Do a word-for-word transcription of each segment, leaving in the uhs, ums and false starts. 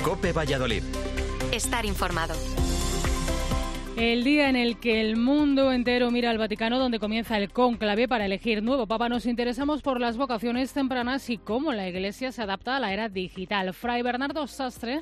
COPE Valladolid. Estar informado. El día en el que el mundo entero mira al Vaticano, donde comienza el cónclave para elegir nuevo papa, nos interesamos por las vocaciones tempranas y cómo la Iglesia se adapta a la era digital. Fray Bernardo Sastre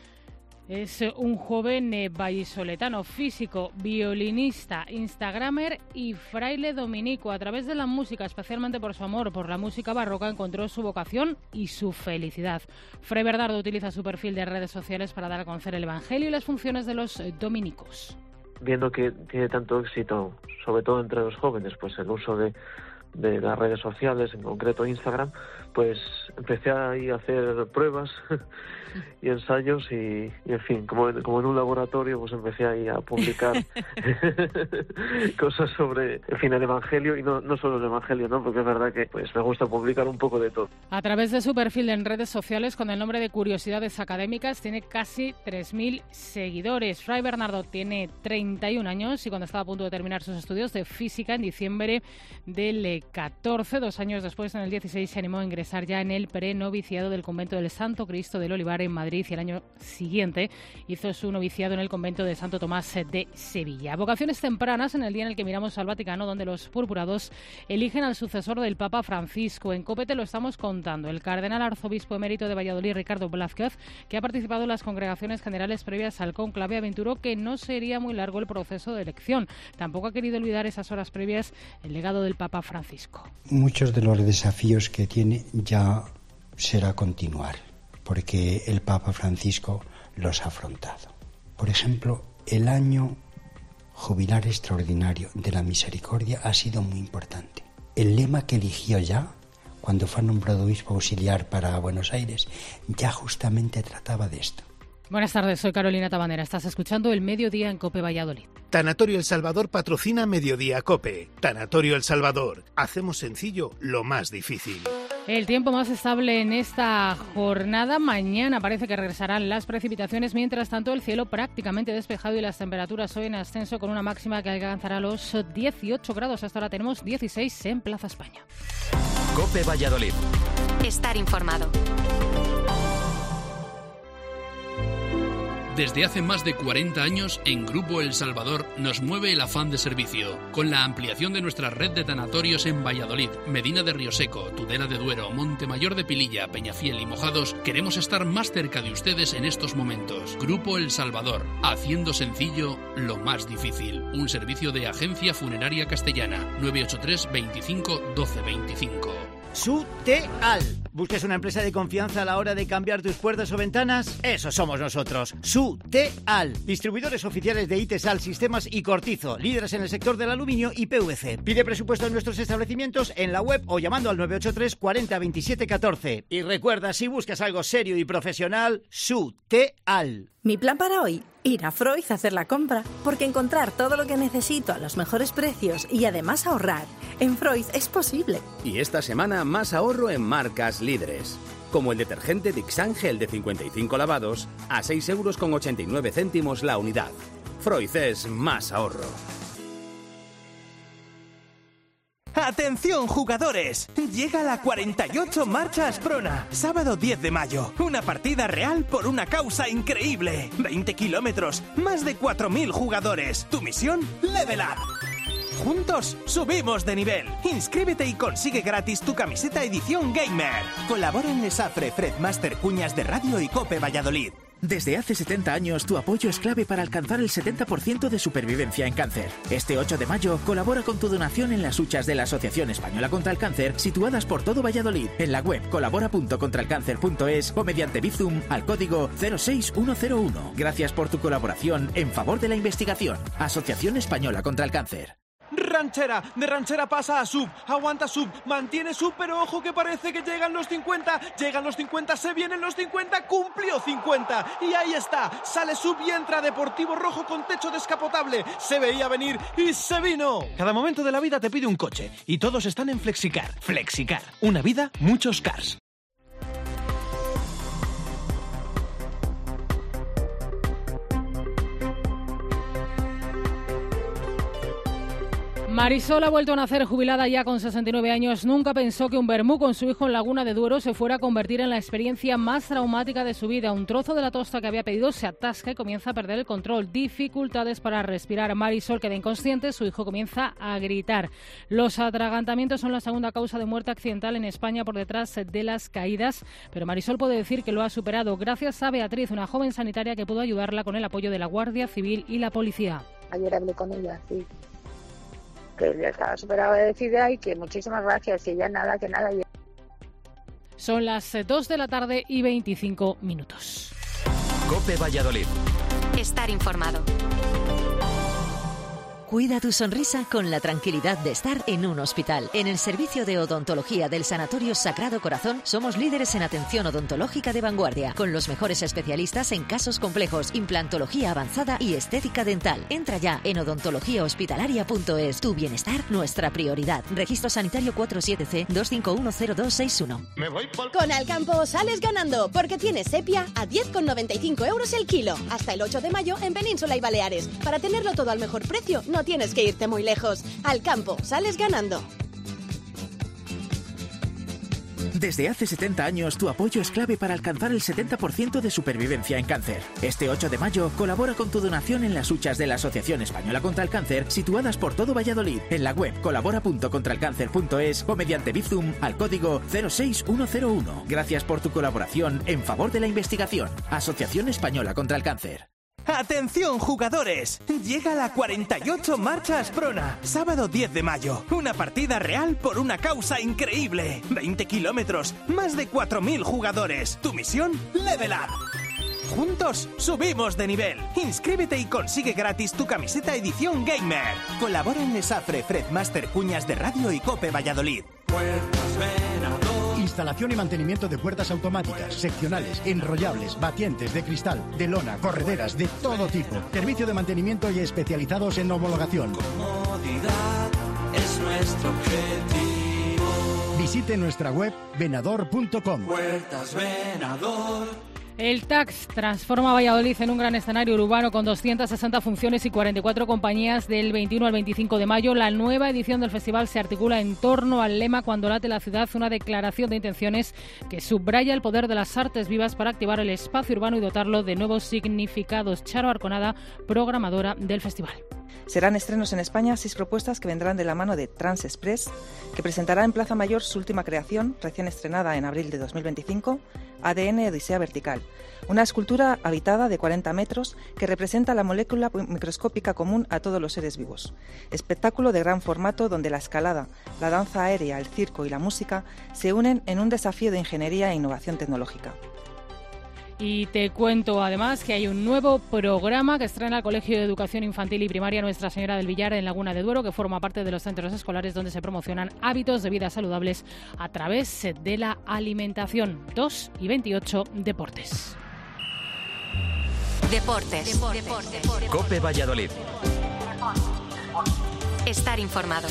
es un joven vallisoletano, físico, violinista, instagramer y fraile dominico. A través de la música, especialmente por su amor por la música barroca, encontró su vocación y su felicidad. Fray Bernardo utiliza su perfil de redes sociales para dar a conocer el Evangelio y las funciones de los dominicos. Viendo que tiene tanto éxito, sobre todo entre los jóvenes, pues el uso de, de las redes sociales, en concreto Instagram, pues empecé ahí a hacer pruebas y ensayos y, y en fin, como en, como en un laboratorio, pues empecé ahí a publicar cosas sobre, en fin, el Evangelio y no, no solo el Evangelio, ¿no? Porque es verdad que pues me gusta publicar un poco de todo. A través de su perfil en redes sociales con el nombre de Curiosidades Académicas tiene casi tres mil seguidores. Fray Bernardo tiene treinta y un años y cuando estaba a punto de terminar sus estudios de física en diciembre del catorce, dos años después, en el dieciséis, se animó a ingresar ya en el prenoviciado del convento del Santo Cristo del Olivar en Madrid y el año siguiente hizo su noviciado en el convento de Santo Tomás de Sevilla. Vocaciones tempranas en el día en el que miramos al Vaticano, donde los purpurados eligen al sucesor del Papa Francisco. En COPE te lo estamos contando. El cardenal arzobispo emérito de Valladolid, Ricardo Blázquez, que ha participado en las congregaciones generales previas al cónclave, aventuró que no sería muy largo el proceso de elección. Tampoco ha querido olvidar esas horas previas el legado del Papa Francisco. Muchos de los desafíos que tiene ya será continuar, porque el Papa Francisco los ha afrontado. Por ejemplo, el año jubilar extraordinario de la misericordia ha sido muy importante. El lema que eligió ya, cuando fue nombrado obispo auxiliar para Buenos Aires, ya justamente trataba de esto. Buenas tardes, soy Carolina Tabanera. Estás escuchando El Mediodía en COPE Valladolid. Tanatorio El Salvador patrocina Mediodía COPE. Tanatorio El Salvador. Hacemos sencillo lo más difícil. El tiempo más estable en esta jornada. Mañana parece que regresarán las precipitaciones. Mientras tanto, el cielo prácticamente despejado y las temperaturas hoy en ascenso con una máxima que alcanzará los dieciocho grados. Hasta ahora tenemos dieciséis en Plaza España. COPE Valladolid. Estar informado. Desde hace más de cuarenta años, en Grupo El Salvador nos mueve el afán de servicio. Con la ampliación de nuestra red de tanatorios en Valladolid, Medina de Rioseco, Tudela de Duero, Montemayor de Pililla, Peñafiel y Mojados, queremos estar más cerca de ustedes en estos momentos. Grupo El Salvador, haciendo sencillo lo más difícil. Un servicio de Agencia Funeraria Castellana. nueve ocho tres, veinticinco, doce veinticinco. Suteal. ¿Buscas una empresa de confianza a la hora de cambiar tus puertas o ventanas? Eso somos nosotros. Suteal. Distribuidores oficiales de Itesal, Sistemas y Cortizo. Líderes en el sector del aluminio y P V C. Pide presupuesto en nuestros establecimientos en la web o llamando al nueve ocho tres, cuarenta, veintisiete, catorce. Y recuerda, si buscas algo serio y profesional, Suteal. Mi plan para hoy, ir a Freud a hacer la compra, porque encontrar todo lo que necesito a los mejores precios y además ahorrar en Freud es posible. Y esta semana más ahorro en marcas líderes, como el detergente Dix Ángel de cincuenta y cinco lavados a seis euros con ochenta y nueve céntimos la unidad. Freud es más ahorro. ¡Atención, jugadores! Llega la cuarenta y ocho Marcha Asprona, sábado diez de mayo. Una partida real por una causa increíble. veinte kilómetros, más de cuatro mil jugadores. Tu misión, Level Up. Juntos, subimos de nivel. Inscríbete y consigue gratis tu camiseta edición Gamer. Colaboran Lesafre, Fredmaster, Cuñas de Radio y COPE Valladolid. Desde hace setenta años, tu apoyo es clave para alcanzar el setenta por ciento de supervivencia en cáncer. Este ocho de mayo, colabora con tu donación en las huchas de la Asociación Española contra el Cáncer, situadas por todo Valladolid, en la web colabora punto contra el cáncer punto es o mediante Bizum al código cero seis uno cero uno. Gracias por tu colaboración en favor de la investigación. Asociación Española contra el Cáncer. Ranchera, de ranchera pasa a sub, aguanta sub, mantiene sub, pero ojo que parece que llegan los cincuenta, llegan los cincuenta, se vienen los cincuenta, cumplió cincuenta, y ahí está, sale sub y entra Deportivo Rojo con techo descapotable, se veía venir y se vino. Cada momento de la vida te pide un coche, y todos están en Flexicar. Flexicar, una vida, muchos cars. Marisol ha vuelto a nacer jubilada ya con sesenta y nueve años. Nunca pensó que un vermú con su hijo en Laguna de Duero se fuera a convertir en la experiencia más traumática de su vida. Un trozo de la tosta que había pedido se atasca y comienza a perder el control. Dificultades para respirar. Marisol queda inconsciente, su hijo comienza a gritar. Los atragantamientos son la segunda causa de muerte accidental en España por detrás de las caídas, pero Marisol puede decir que lo ha superado gracias a Beatriz, una joven sanitaria que pudo ayudarla con el apoyo de la Guardia Civil y la policía. Ayer hablé con ella, sí. Que ya estaba superado de decir y que muchísimas gracias, y ya nada, que nada. Son las dos de la tarde y veinticinco minutos. COPE Valladolid. Estar informado. Cuida tu sonrisa con la tranquilidad de estar en un hospital. En el servicio de odontología del Sanatorio Sagrado Corazón somos líderes en atención odontológica de vanguardia, con los mejores especialistas en casos complejos, implantología avanzada y estética dental. Entra ya en odontología hospitalaria punto es. Tu bienestar, nuestra prioridad. Registro sanitario cuatro siete C dos cinco uno cero dos seis uno. Me voy por... Con Alcampo sales ganando, porque tienes sepia a diez con noventa y cinco euros el kilo. Hasta el ocho de mayo en Península y Baleares. Para tenerlo todo al mejor precio, no tienes que irte muy lejos. Alcampo, sales ganando. Desde hace setenta años, tu apoyo es clave para alcanzar el setenta por ciento de supervivencia en cáncer. Este ocho de mayo, colabora con tu donación en las huchas de la Asociación Española contra el Cáncer, situadas por todo Valladolid, en la web colabora punto contra el cáncer punto es o mediante Bizum al código cero seis uno cero uno. Gracias por tu colaboración en favor de la investigación. Asociación Española contra el Cáncer. ¡Atención, jugadores! Llega la cuarenta y ocho Marcha Asprona. Sábado diez de mayo. Una partida real por una causa increíble. veinte kilómetros, más de cuatro mil jugadores. Tu misión, Level Up. Juntos, subimos de nivel. Inscríbete y consigue gratis tu camiseta edición Gamer. Colabora en Nesafre, Fredmaster, Cuñas de Radio y COPE Valladolid. Instalación y mantenimiento de puertas automáticas, seccionales, enrollables, batientes de cristal, de lona, correderas, de todo tipo. Servicio de mantenimiento y especializados en homologación. Comodidad es nuestro objetivo. Visite nuestra web venador punto com. Puertas Venador. El T A C transforma Valladolid en un gran escenario urbano con doscientas sesenta funciones y cuarenta y cuatro compañías del veintiuno al veinticinco de mayo. La nueva edición del festival se articula en torno al lema Cuando late la ciudad, una declaración de intenciones que subraya el poder de las artes vivas para activar el espacio urbano y dotarlo de nuevos significados. Charo Arconada, programadora del festival. Serán estrenos en España seis propuestas que vendrán de la mano de Trans Express, que presentará en Plaza Mayor su última creación, recién estrenada en abril de dos mil veinticinco, A D N Odisea Vertical, una escultura habitada de cuarenta metros que representa la molécula microscópica común a todos los seres vivos. Espectáculo de gran formato donde la escalada, la danza aérea, el circo y la música se unen en un desafío de ingeniería e innovación tecnológica. Y te cuento además que hay un nuevo programa que estrena el Colegio de Educación Infantil y Primaria Nuestra Señora del Villar en Laguna de Duero, que forma parte de los centros escolares donde se promocionan hábitos de vida saludables a través de la alimentación. dos y veintiocho, Deportes. Deportes. Deportes. Deportes. COPE Valladolid. Estar informado.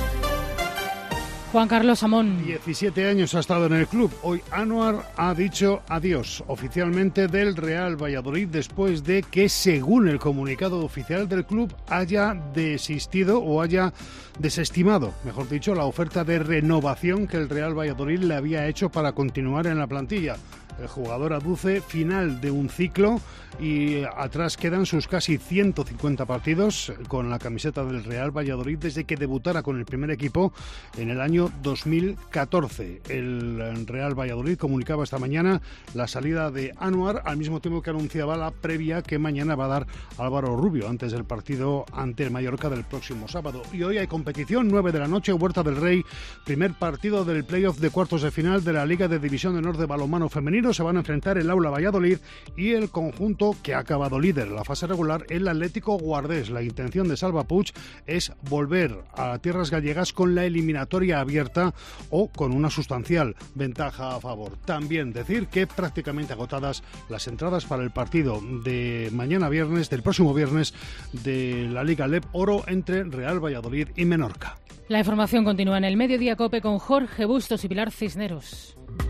Juan Carlos Amón. diecisiete años ha estado en el club. Hoy Anuar ha dicho adiós oficialmente del Real Valladolid después de que, según el comunicado oficial del club, haya desistido o haya desestimado, mejor dicho, la oferta de renovación que el Real Valladolid le había hecho para continuar en la plantilla. El jugador aduce final de un ciclo y atrás quedan sus casi ciento cincuenta partidos con la camiseta del Real Valladolid desde que debutara con el primer equipo en el año dos mil catorce. El Real Valladolid comunicaba esta mañana la salida de Anuar, al mismo tiempo que anunciaba la previa que mañana va a dar Álvaro Rubio antes del partido ante el Mallorca del próximo sábado. Y hoy hay competición, nueve de la noche, Huerta del Rey, primer partido del playoff de cuartos de final de la Liga de División de Honor de Balonmano Femenino. Se van a enfrentar el Aula Valladolid y el conjunto que ha acabado líder en la fase regular, el Atlético Guardés. La intención de Salva Puig es volver a tierras gallegas con la eliminatoria abierta o con una sustancial ventaja a favor. También decir que prácticamente agotadas las entradas para el partido de mañana viernes, del próximo viernes, de la Liga L E P Oro entre Real Valladolid y Menorca. La información continúa en el Mediodía COPE con Jorge Bustos y Pilar Cisneros.